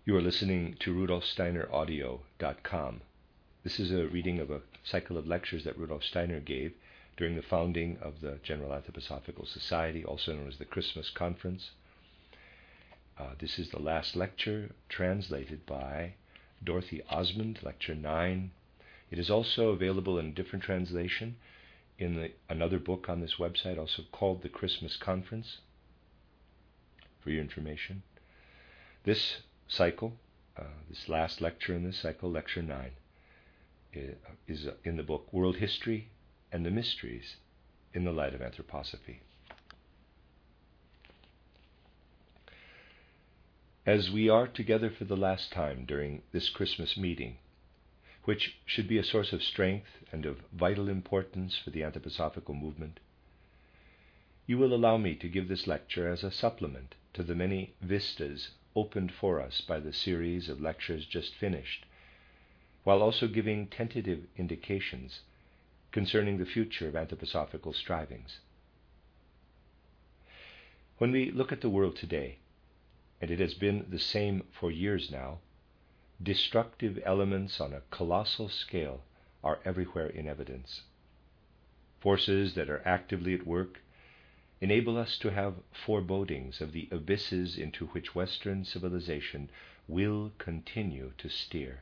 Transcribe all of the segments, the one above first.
You are listening to rudolfsteineraudio.com. This is a reading of a cycle of lectures that Rudolf Steiner gave during the founding of the General Anthroposophical Society, also known as the Christmas Conference. This is the last lecture, translated by Dorothy Osmond, Lecture 9. It is also available in a different translation in another book on this website, also called The Christmas Conference, for your information. This cycle, this last lecture in this cycle, Lecture 9, is in the book World History and the Mysteries in the Light of Anthroposophy. As we are together for the last time during this Christmas meeting, which should be a source of strength and of vital importance for the anthroposophical movement, you will allow me to give this lecture as a supplement to the many vistas opened for us by the series of lectures just finished, while also giving tentative indications concerning the future of anthroposophical strivings. When we look at the world today, and it has been the same for years now, destructive elements on a colossal scale are everywhere in evidence. Forces that are actively at work enable us to have forebodings of the abysses into which Western civilization will continue to steer.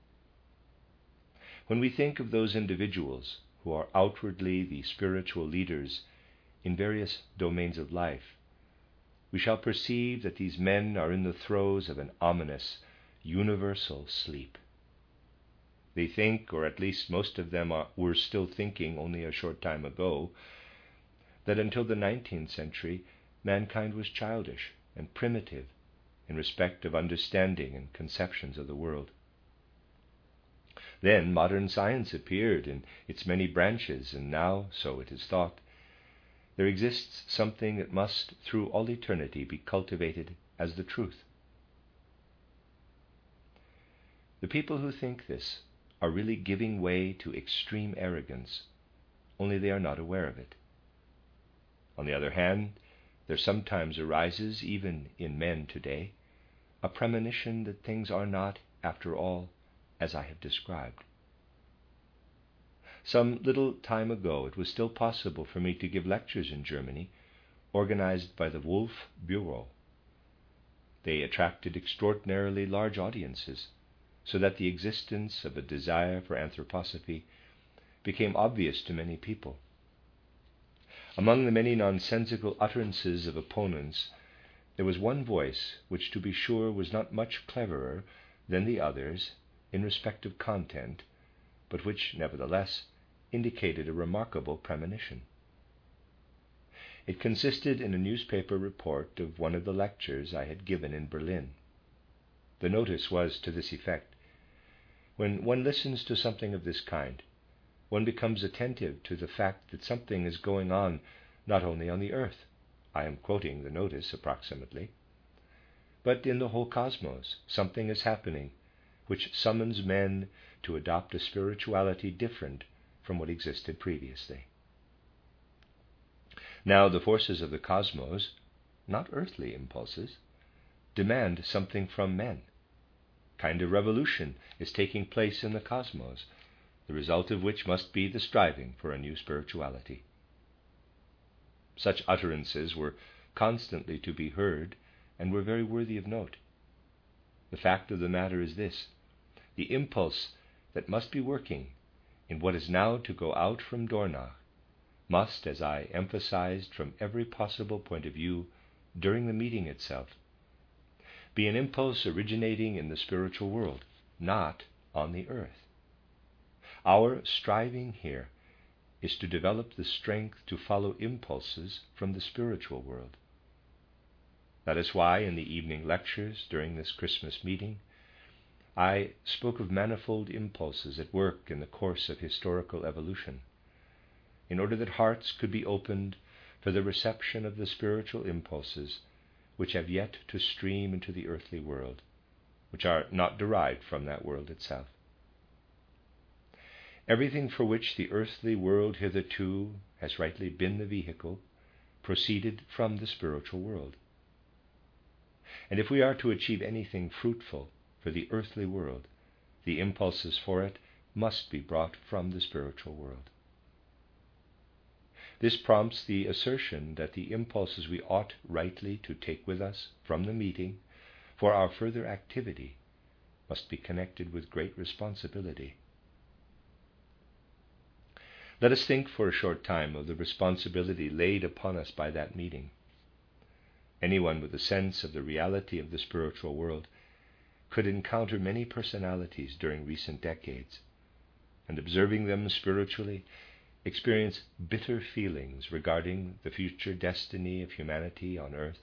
When we think of those individuals who are outwardly the spiritual leaders in various domains of life, we shall perceive that these men are in the throes of an ominous, universal sleep. They think, or at least most of them were still thinking only a short time ago, that until the 19th century, mankind was childish and primitive in respect of understanding and conceptions of the world. Then modern science appeared in its many branches, and now, so it is thought, there exists something that must, through all eternity, be cultivated as the truth. The people who think this are really giving way to extreme arrogance, only they are not aware of it. On the other hand, there sometimes arises, even in men today, a premonition that things are not, after all, as I have described. Some little time ago, it was still possible for me to give lectures in Germany, organized by the Wolf Bureau. They attracted extraordinarily large audiences, so that the existence of a desire for anthroposophy became obvious to many people. Among the many nonsensical utterances of opponents, there was one voice which, to be sure, was not much cleverer than the others in respect of content, but which, nevertheless, indicated a remarkable premonition. It consisted in a newspaper report of one of the lectures I had given in Berlin. The notice was to this effect: when one listens to something of this kind, one becomes attentive to the fact that something is going on not only on the earth, I am quoting the notice approximately, but in the whole cosmos. Something is happening which summons men to adopt a spirituality different from what existed previously. Now the forces of the cosmos, not earthly impulses, demand something from men. A kind of revolution is taking place in the cosmos, the result of which must be the striving for a new spirituality. Such utterances were constantly to be heard and were very worthy of note. The fact of the matter is this: the impulse that must be working in what is now to go out from Dornach must, as I emphasized from every possible point of view during the meeting itself, be an impulse originating in the spiritual world, not on the earth. Our striving here is to develop the strength to follow impulses from the spiritual world. That is why in the evening lectures during this Christmas meeting, I spoke of manifold impulses at work in the course of historical evolution, in order that hearts could be opened for the reception of the spiritual impulses which have yet to stream into the earthly world, which are not derived from that world itself. Everything for which the earthly world hitherto has rightly been the vehicle proceeded from the spiritual world. And if we are to achieve anything fruitful for the earthly world, the impulses for it must be brought from the spiritual world. This prompts the assertion that the impulses we ought rightly to take with us from the meeting for our further activity must be connected with great responsibility. Let us think for a short time of the responsibility laid upon us by that meeting. Anyone with a sense of the reality of the spiritual world could encounter many personalities during recent decades, and observing them spiritually, experience bitter feelings regarding the future destiny of humanity on earth.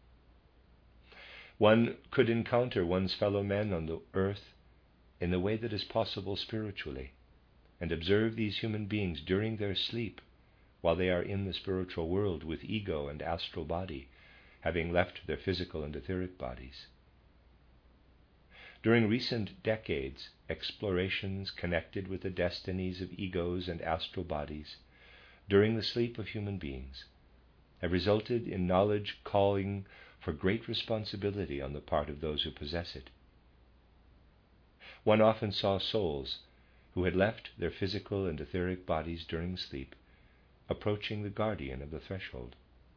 One could encounter one's fellow men on the earth in the way that is possible spiritually, and observe these human beings during their sleep while they are in the spiritual world with ego and astral body, having left their physical and etheric bodies. During recent decades, explorations connected with the destinies of egos and astral bodies during the sleep of human beings have resulted in knowledge calling for great responsibility on the part of those who possess it. One often saw souls who had left their physical and etheric bodies during sleep approaching the guardian of the threshold.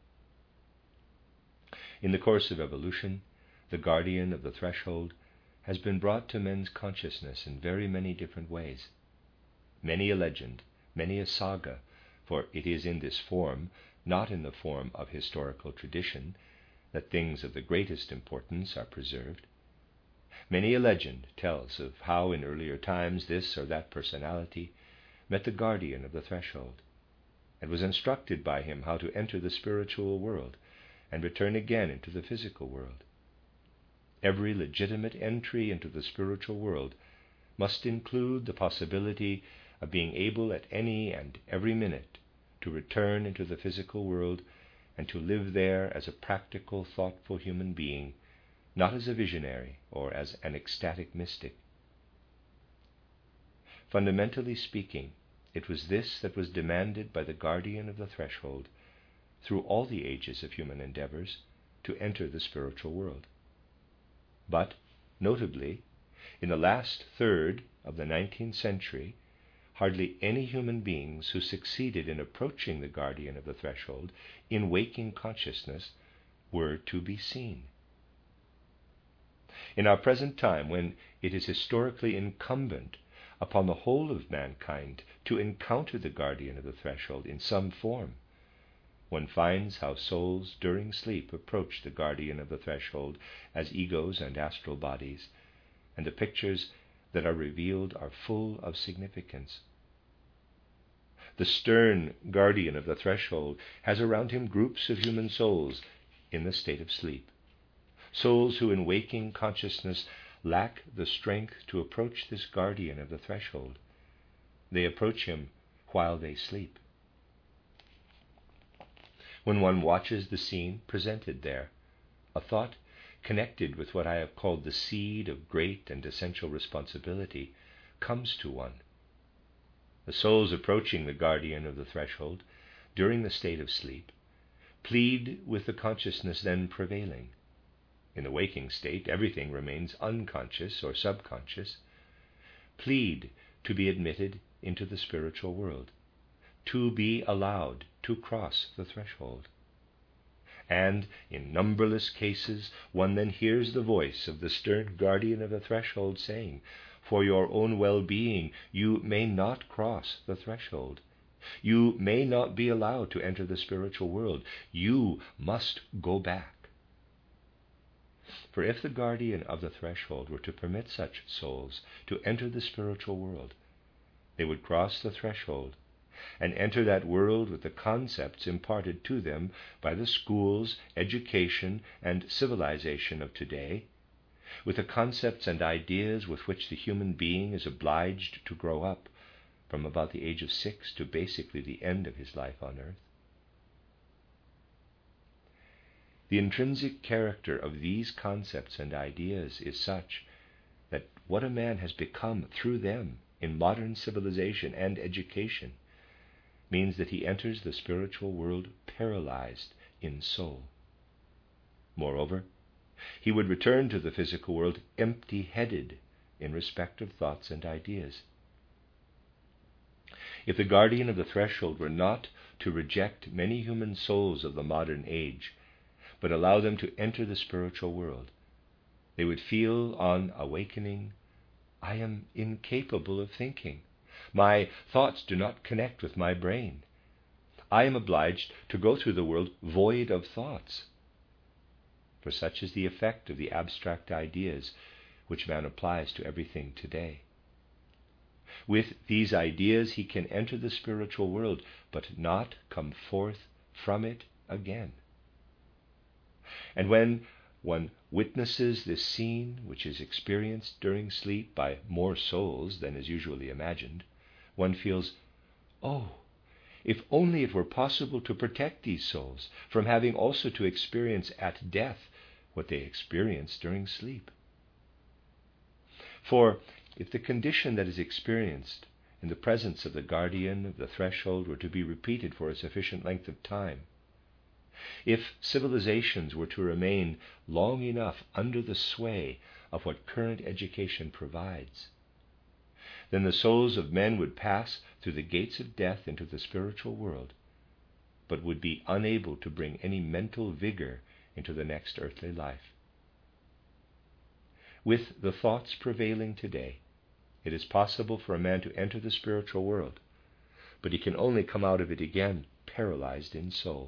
In the course of evolution, the guardian of the threshold has been brought to men's consciousness in very many different ways. Many a legend, many a saga, for it is in this form, not in the form of historical tradition, that things of the greatest importance are preserved. Many a legend tells of how in earlier times this or that personality met the guardian of the threshold, and was instructed by him how to enter the spiritual world and return again into the physical world. Every legitimate entry into the spiritual world must include the possibility of being able at any and every minute to return into the physical world and to live there as a practical, thoughtful human being, not as a visionary or as an ecstatic mystic. Fundamentally speaking, it was this that was demanded by the guardian of the threshold through all the ages of human endeavors to enter the spiritual world. But, notably, in the last third of the 19th century, hardly any human beings who succeeded in approaching the guardian of the threshold in waking consciousness were to be seen. In our present time, when it is historically incumbent upon the whole of mankind to encounter the guardian of the threshold in some form, one finds how souls during sleep approach the guardian of the threshold as egos and astral bodies, and the pictures that are revealed are full of significance. The stern guardian of the threshold has around him groups of human souls in the state of sleep, souls who in waking consciousness lack the strength to approach this guardian of the threshold. They approach him while they sleep. When one watches the scene presented there, a thought connected with what I have called the seed of great and essential responsibility comes to one. The souls approaching the guardian of the threshold during the state of sleep plead with the consciousness then prevailing. In the waking state, everything remains unconscious or subconscious. Plead to be admitted into the spiritual world, to be allowed to cross the threshold. And in numberless cases, one then hears the voice of the stern guardian of the threshold saying, "For your own well-being, you may not cross the threshold. You may not be allowed to enter the spiritual world. You must go back." For if the guardian of the threshold were to permit such souls to enter the spiritual world, they would cross the threshold and enter that world with the concepts imparted to them by the schools, education, and civilization of today, with the concepts and ideas with which the human being is obliged to grow up from about the age of 6 to basically the end of his life on earth. The intrinsic character of these concepts and ideas is such that what a man has become through them in modern civilization and education means that he enters the spiritual world paralyzed in soul. Moreover, He would return to the physical world empty-headed in respect of thoughts and ideas. If the guardian of the threshold were not to reject many human souls of the modern age, but allow them to enter the spiritual world, they would feel on awakening, I am incapable of thinking. My thoughts do not connect with my brain. I am obliged to go through the world void of thoughts. For such is the effect of the abstract ideas which man applies to everything today. With these ideas he can enter the spiritual world, but not come forth from it again. And when one witnesses this scene, which is experienced during sleep by more souls than is usually imagined, one feels, oh, if only it were possible to protect these souls from having also to experience at death what they experience during sleep. For if the condition that is experienced in the presence of the guardian of the threshold were to be repeated for a sufficient length of time, if civilizations were to remain long enough under the sway of what current education provides, then the souls of men would pass through the gates of death into the spiritual world, but would be unable to bring any mental vigor into the next earthly life. With the thoughts prevailing today, it is possible for a man to enter the spiritual world, but he can only come out of it again paralyzed in soul.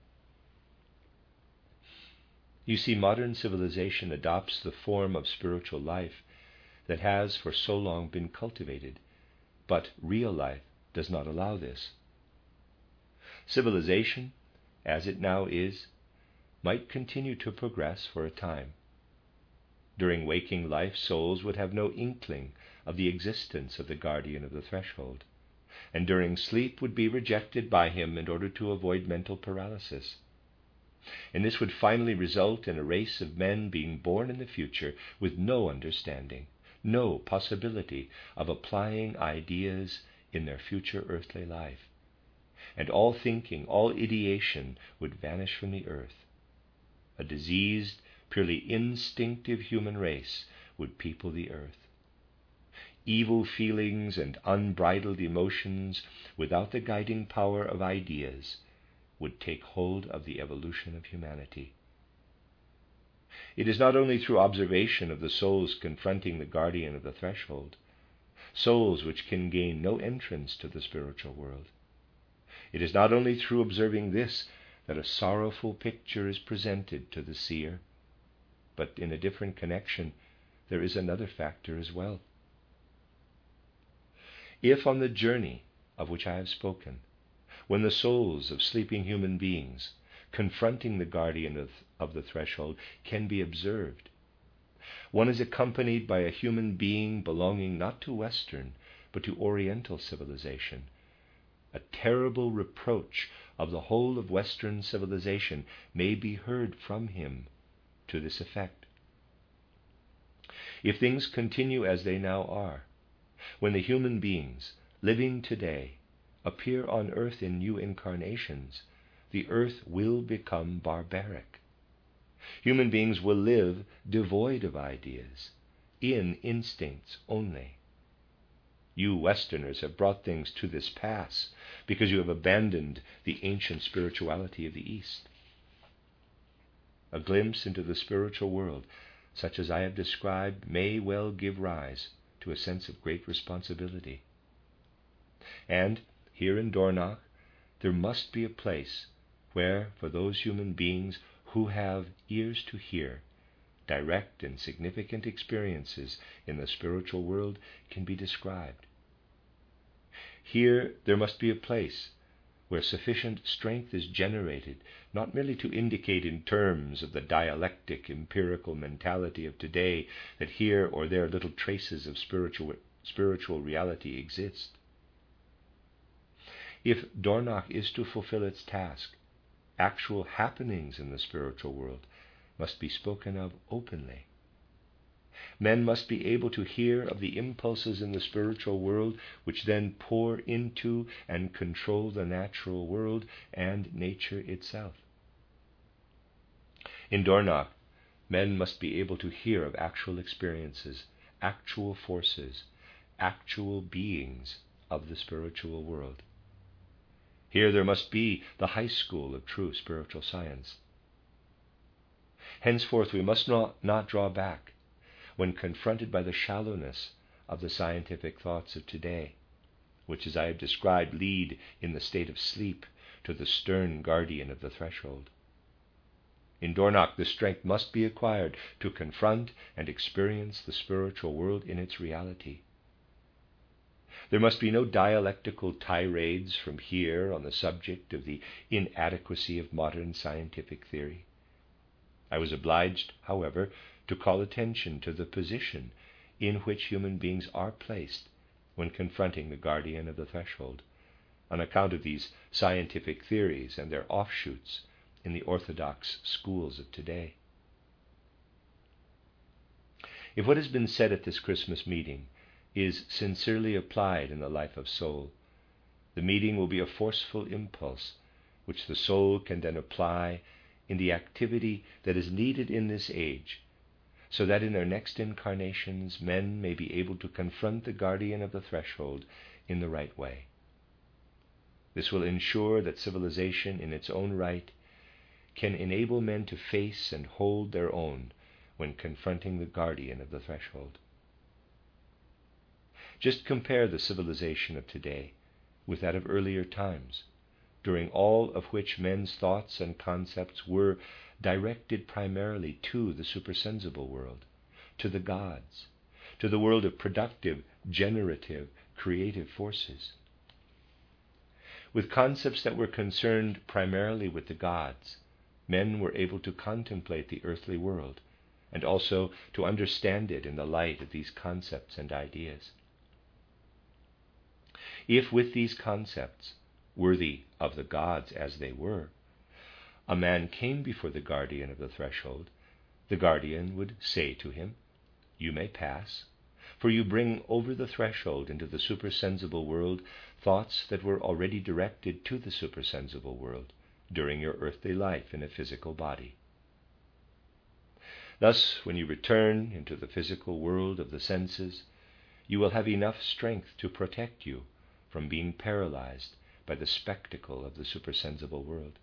You see, modern civilization adopts the form of spiritual life that has for so long been cultivated, but real life does not allow this. Civilization, as it now is, might continue to progress for a time. During waking life, souls would have no inkling of the existence of the guardian of the threshold, and during sleep would be rejected by him in order to avoid mental paralysis. And this would finally result in a race of men being born in the future with no understanding, no possibility of applying ideas in their future earthly life. And all thinking, all ideation would vanish from the earth. A diseased, purely instinctive human race would people the earth. Evil feelings and unbridled emotions, without the guiding power of ideas, would take hold of the evolution of humanity. It is not only through observation of the souls confronting the guardian of the threshold, souls which can gain no entrance to the spiritual world. It is not only through observing this that a sorrowful picture is presented to the seer, but in a different connection there is another factor as well. If on the journey of which I have spoken, when the souls of sleeping human beings confronting the guardian of the threshold can be observed, one is accompanied by a human being belonging not to Western but to Oriental civilization, a terrible reproach of the whole of Western civilization may be heard from him to this effect. If things continue as they now are, when the human beings living today appear on earth in new incarnations, the earth will become barbaric. Human beings will live devoid of ideas, in instincts only. You Westerners have brought things to this pass because you have abandoned the ancient spirituality of the East. A glimpse into the spiritual world, such as I have described, may well give rise to a sense of great responsibility. And here in Dornach, there must be a place where, for those human beings who have ears to hear, direct and significant experiences in the spiritual world can be described. Here there must be a place where sufficient strength is generated, not merely to indicate in terms of the dialectic empirical mentality of today that here or there little traces of spiritual reality exist. If Dornach is to fulfill its task, actual happenings in the spiritual world must be spoken of openly. Men must be able to hear of the impulses in the spiritual world which then pour into and control the natural world and nature itself. In Dornach, Men must be able to hear of actual experiences, actual forces, actual beings of the spiritual world. Here there must be the high school of true spiritual science. Henceforth we must not draw back when confronted by the shallowness of the scientific thoughts of today, which, as I have described, lead in the state of sleep to the stern guardian of the threshold. In Dornach, the strength must be acquired to confront and experience the spiritual world in its reality. There must be no dialectical tirades from here on the subject of the inadequacy of modern scientific theory. I was obliged, however, to call attention to the position in which human beings are placed when confronting the guardian of the threshold, on account of these scientific theories and their offshoots in the orthodox schools of today. If what has been said at this Christmas meeting is sincerely applied in the life of soul, the meeting will be a forceful impulse which the soul can then apply in the activity that is needed in this age, so that in their next incarnations men may be able to confront the guardian of the threshold in the right way. This will ensure that civilization in its own right can enable men to face and hold their own when confronting the guardian of the threshold. Just compare the civilization of today with that of earlier times, during all of which men's thoughts and concepts were directed primarily to the supersensible world, to the gods, to the world of productive, generative, creative forces. With concepts that were concerned primarily with the gods, men were able to contemplate the earthly world and also to understand it in the light of these concepts and ideas. If with these concepts, worthy of the gods as they were, a man came before the guardian of the threshold, the guardian would say to him, "You may pass, for you bring over the threshold into the supersensible world thoughts that were already directed to the supersensible world during your earthly life in a physical body." Thus, when you return into the physical world of the senses, you will have enough strength to protect you from being paralyzed by the spectacle of the supersensible world.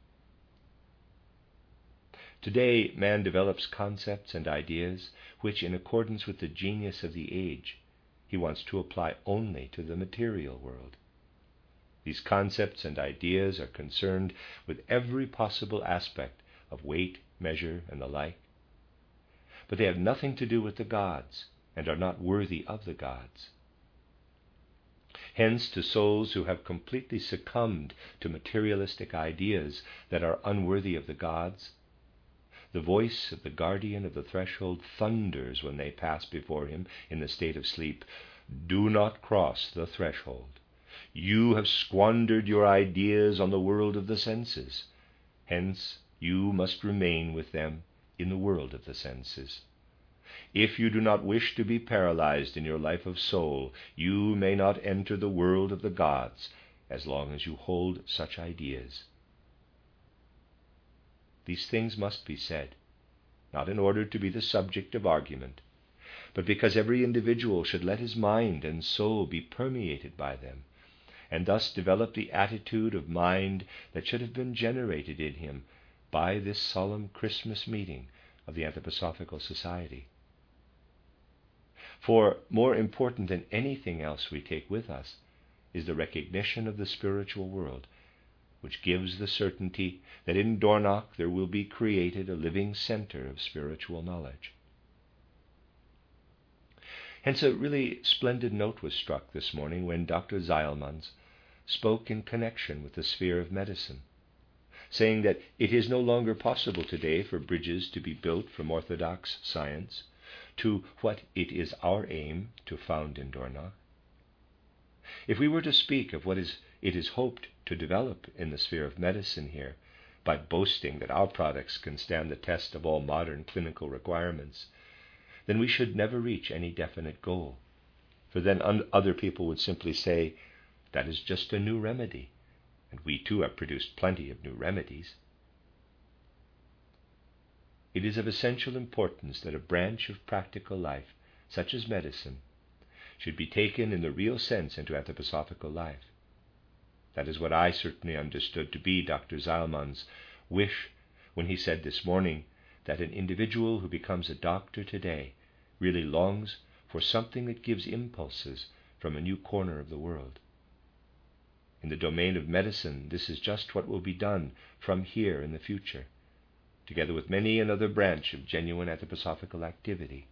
Today, man develops concepts and ideas which, in accordance with the genius of the age, he wants to apply only to the material world. These concepts and ideas are concerned with every possible aspect of weight, measure, and the like, but they have nothing to do with the gods and are not worthy of the gods. Hence, to souls who have completely succumbed to materialistic ideas that are unworthy of the gods, the voice of the guardian of the threshold thunders when they pass before him in the state of sleep, "Do not cross the threshold. You have squandered your ideas on the world of the senses. Hence, you must remain with them in the world of the senses. If you do not wish to be paralyzed in your life of soul, you may not enter the world of the gods as long as you hold such ideas." These things must be said, not in order to be the subject of argument, but because every individual should let his mind and soul be permeated by them, and thus develop the attitude of mind that should have been generated in him by this solemn Christmas meeting of the Anthroposophical Society. For more important than anything else we take with us is the recognition of the spiritual world, which gives the certainty that in Dornach there will be created a living center of spiritual knowledge. Hence a really splendid note was struck this morning when Dr. Zeilmans spoke in connection with the sphere of medicine, saying that it is no longer possible today for bridges to be built from orthodox science to what it is our aim to found in Dornach. If we were to speak of what it is hoped to develop in the sphere of medicine here, by boasting that our products can stand the test of all modern clinical requirements, then we should never reach any definite goal. For then other people would simply say, "That is just a new remedy," and we too have produced plenty of new remedies. it is of essential importance that a branch of practical life, such as medicine, should be taken in the real sense into anthroposophical life. That is what I certainly understood to be Dr. Zalman's wish when he said this morning that an individual who becomes a doctor today really longs for something that gives impulses from a new corner of the world. In the domain of medicine, this is just what will be done from here in the future, together with many another branch of genuine anthroposophical activity.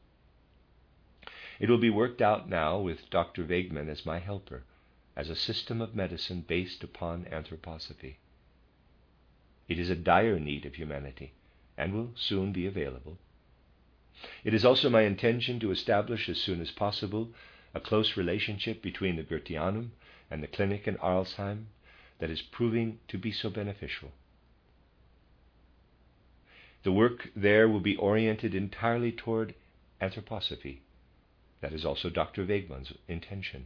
It will be worked out now with Dr. Weigmann as my helper, as a system of medicine based upon anthroposophy. It is a dire need of humanity, and will soon be available. It is also my intention to establish as soon as possible a close relationship between the Goetheanum and the clinic in Arlesheim that is proving to be so beneficial. The work there will be oriented entirely toward anthroposophy. That is also Dr. Weigmann's intention.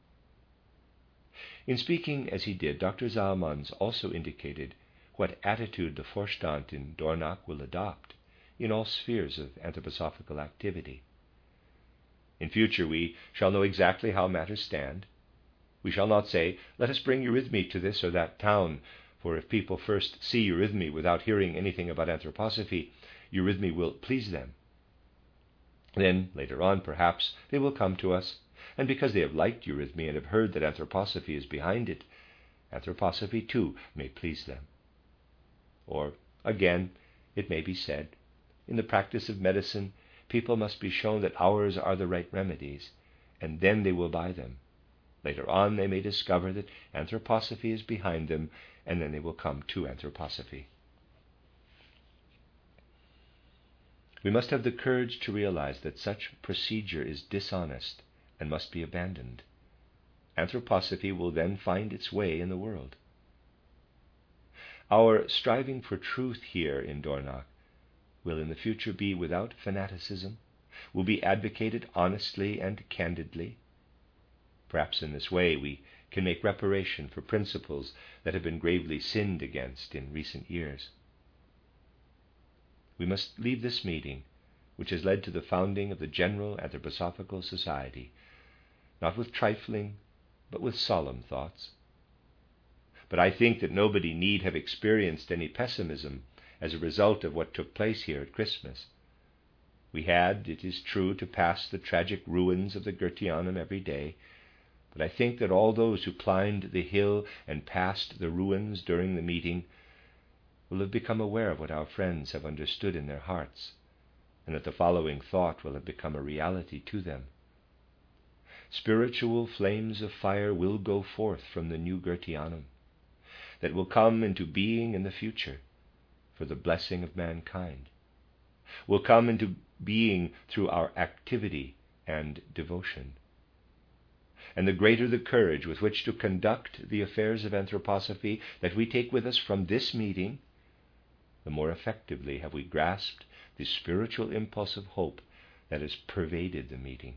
In speaking as he did, Dr. Zalmans also indicated what attitude the Vorstand in Dornach will adopt in all spheres of anthroposophical activity. In future we shall know exactly how matters stand. We shall not say, let us bring eurythmy to this or that town, for if people first see eurythmy without hearing anything about anthroposophy, eurythmy will please them. Then, later on, perhaps, they will come to us, and because they have liked eurythmy and have heard that anthroposophy is behind it, anthroposophy too may please them. Or, again, it may be said, in the practice of medicine, people must be shown that ours are the right remedies, and then they will buy them. Later on, they may discover that anthroposophy is behind them, and then they will come to anthroposophy. We must have the courage to realize that such procedure is dishonest and must be abandoned. Anthroposophy will then find its way in the world. Our striving for truth here in Dornach will in the future be without fanaticism, will be advocated honestly and candidly. Perhaps in this way we can make reparation for principles that have been gravely sinned against in recent years. We must leave this meeting, which has led to the founding of the General Anthroposophical Society, not with trifling, but with solemn thoughts. But I think that nobody need have experienced any pessimism as a result of what took place here at Christmas. We had, it is true, to pass the tragic ruins of the Goetheanum every day, but I think that all those who climbed the hill and passed the ruins during the meeting will have become aware of what our friends have understood in their hearts, and that the following thought will have become a reality to them. Spiritual flames of fire will go forth from the new Goetheanum, that will come into being in the future for the blessing of mankind, will come into being through our activity and devotion. And the greater the courage with which to conduct the affairs of anthroposophy that we take with us from this meeting, the more effectively have we grasped the spiritual impulse of hope that has pervaded the meeting.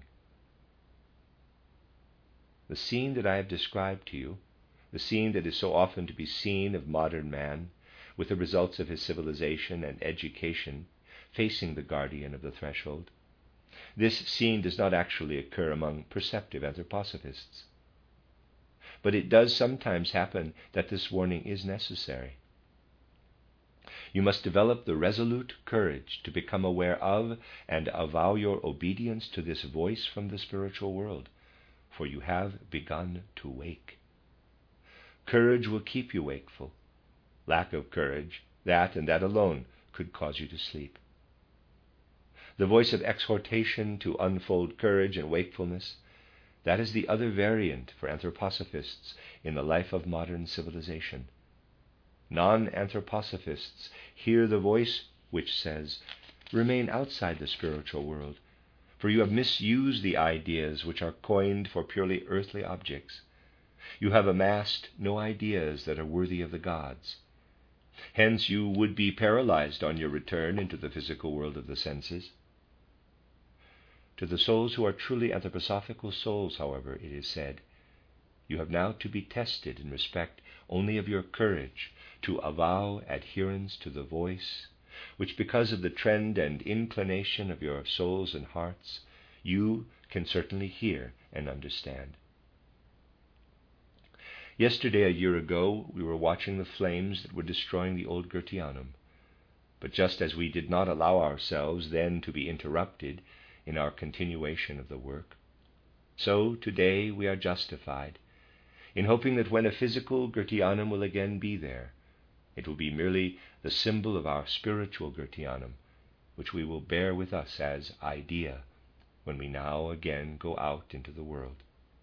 The scene that I have described to you, the scene that is so often to be seen of modern man, with the results of his civilization and education facing the guardian of the threshold, this scene does not actually occur among perceptive anthroposophists. But it does sometimes happen that this warning is necessary. You must develop the resolute courage to become aware of and avow your obedience to this voice from the spiritual world, for you have begun to wake. Courage will keep you wakeful. Lack of courage, that and that alone, could cause you to sleep. The voice of exhortation to unfold courage and wakefulness, that is the other variant for anthroposophists in the life of modern civilization. Non-anthroposophists hear the voice which says, remain outside the spiritual world, for you have misused the ideas which are coined for purely earthly objects. You have amassed no ideas that are worthy of the gods. Hence you would be paralyzed on your return into the physical world of the senses. To the souls who are truly anthroposophical souls, however, it is said, you have now to be tested in respect only of your courage to avow adherence to the voice which because of the trend and inclination of your souls and hearts, you can certainly hear and understand. Yesterday, a year ago, we were watching the flames that were destroying the old Goetheanum. But just as we did not allow ourselves then to be interrupted in our continuation of the work, so today we are justified in hoping that when a physical Goetheanum will again be there, it will be merely the symbol of our spiritual Goetheanum, which we will bear with us as idea when we now again go out into the world.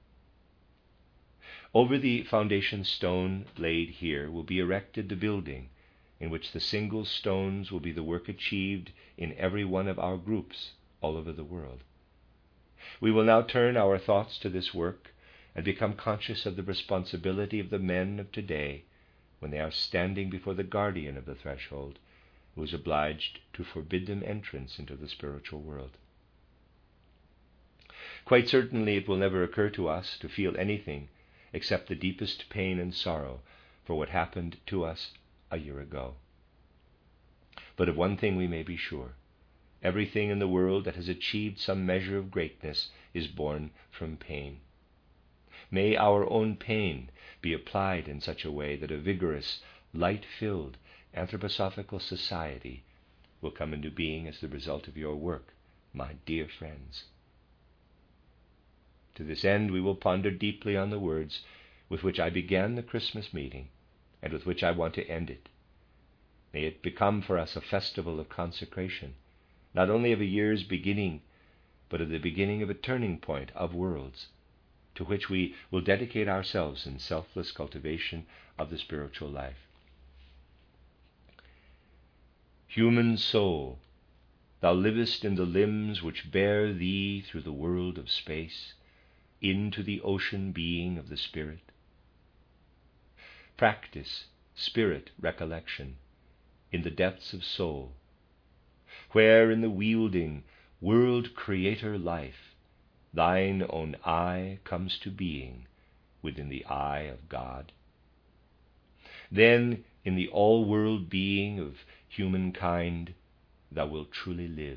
Over the foundation stone laid here will be erected the building in which the single stones will be the work achieved in every one of our groups all over the world. We will now turn our thoughts to this work and become conscious of the responsibility of the men of today when they are standing before the guardian of the threshold, who is obliged to forbid them entrance into the spiritual world. Quite certainly it will never occur to us to feel anything except the deepest pain and sorrow for what happened to us a year ago. But of one thing we may be sure: everything in the world that has achieved some measure of greatness is born from pain. May our own pain be applied in such a way that a vigorous, light-filled, anthroposophical society will come into being as the result of your work, my dear friends. To this end, we will ponder deeply on the words with which I began the Christmas meeting and with which I want to end it. May it become for us a festival of consecration, not only of a year's beginning, but of the beginning of a turning point of worlds, to which we will dedicate ourselves in selfless cultivation of the spiritual life. Human soul, thou livest in the limbs which bear thee through the world of space, into the ocean being of the Spirit. Practice spirit recollection in the depths of soul, where in the wielding world-creator life thine own I comes to being within the eye of God. Then in the all-world being of humankind thou wilt truly live.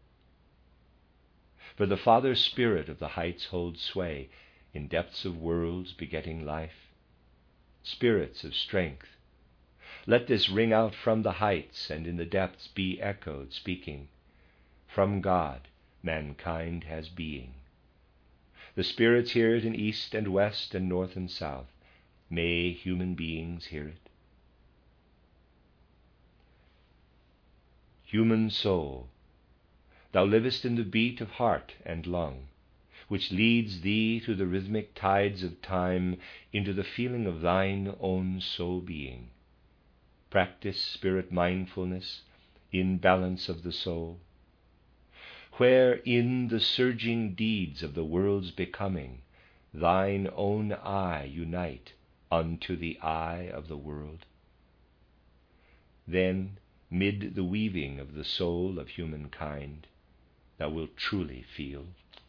For the Father Spirit of the heights holds sway in depths of worlds begetting life. Spirits of strength, let this ring out from the heights and in the depths be echoed, speaking, from God mankind has being. The spirits hear it in east and west and north and south. May human beings hear it. Human soul, thou livest in the beat of heart and lung, which leads thee through the rhythmic tides of time into the feeling of thine own soul being. Practice spirit mindfulness in balance of the soul, where in the surging deeds of the world's becoming thine own eye unite unto the eye of the world. Then, mid the weaving of the soul of humankind, thou wilt truly feel.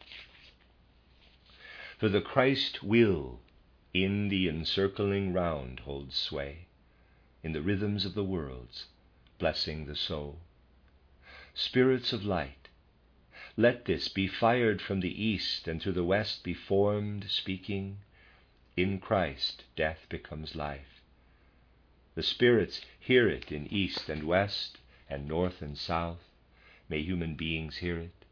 For the Christ will in the encircling round holds sway, in the rhythms of the worlds, blessing the soul. Spirits of light, let this be fired from the east, and through the west be formed, speaking, in Christ death becomes life. The spirits hear it in east and west, and north and south. May human beings hear it.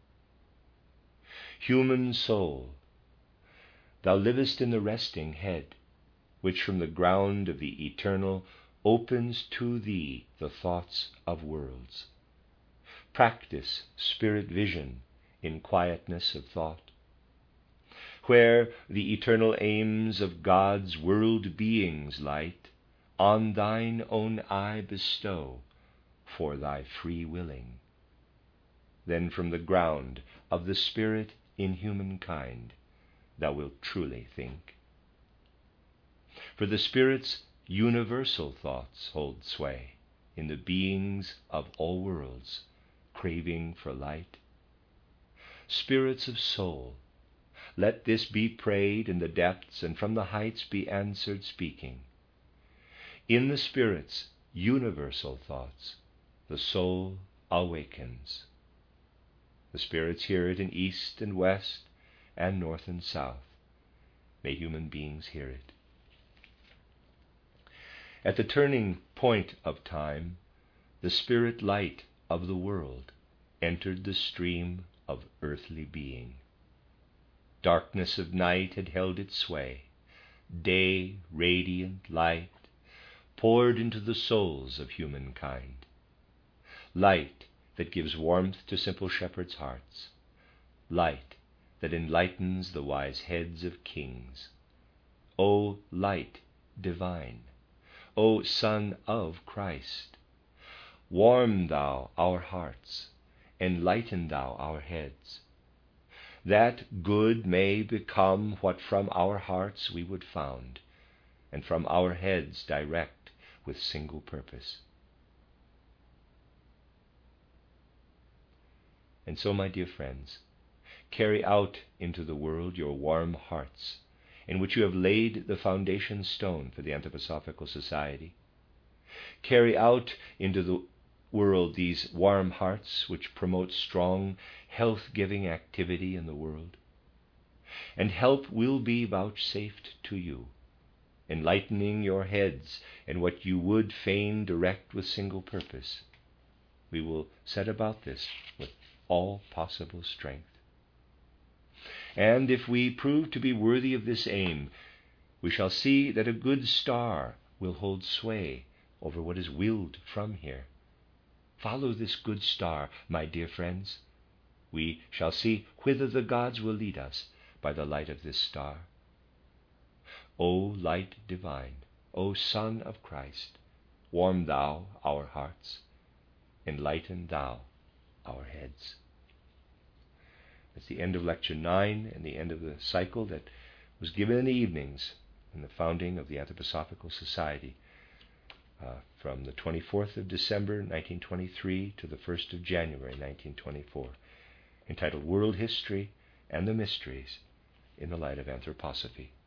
Human soul, thou livest in the resting head, which from the ground of the eternal opens to thee the thoughts of worlds. Practice spirit vision in quietness of thought, where the eternal aims of God's world being's light on thine own eye bestow for thy free willing. Then from the ground of the Spirit in humankind thou wilt truly think. For the Spirit's universal thoughts hold sway in the beings of all worlds, craving for light. Spirits of soul, let this be prayed in the depths, and from the heights be answered, speaking. In the Spirit's universal thoughts, the soul awakens. The spirits hear it in east and west and north and south. May human beings hear it. At the turning point of time, the spirit light of the world entered the stream of earthly being. Darkness of night had held its sway. Day, radiant light, poured into the souls of humankind. Light that gives warmth to simple shepherds' hearts. Light that enlightens the wise heads of kings. O light divine, O Son of Christ, warm thou our hearts, enlighten thou our heads, that good may become what from our hearts we would found, and from our heads direct with single purpose. And so, my dear friends, carry out into the world your warm hearts, in which you have laid the foundation stone for the Anthroposophical Society. Carry out into the world these warm hearts which promote strong, health-giving activity in the world. And help will be vouchsafed to you, enlightening your heads in what you would fain direct with single purpose. We will set about this with all possible strength. And if we prove to be worthy of this aim, we shall see that a good star will hold sway over what is willed from here. Follow this good star, my dear friends. We shall see whither the gods will lead us by the light of this star. O light divine, O Son of Christ, warm thou our hearts, enlighten thou our heads. That's the end of Lecture 9 and the end of the cycle that was given in the evenings in the founding of the Anthroposophical Society from the 24th of December 1923 to the 1st of January 1924, entitled World History and the Mysteries in the Light of Anthroposophy.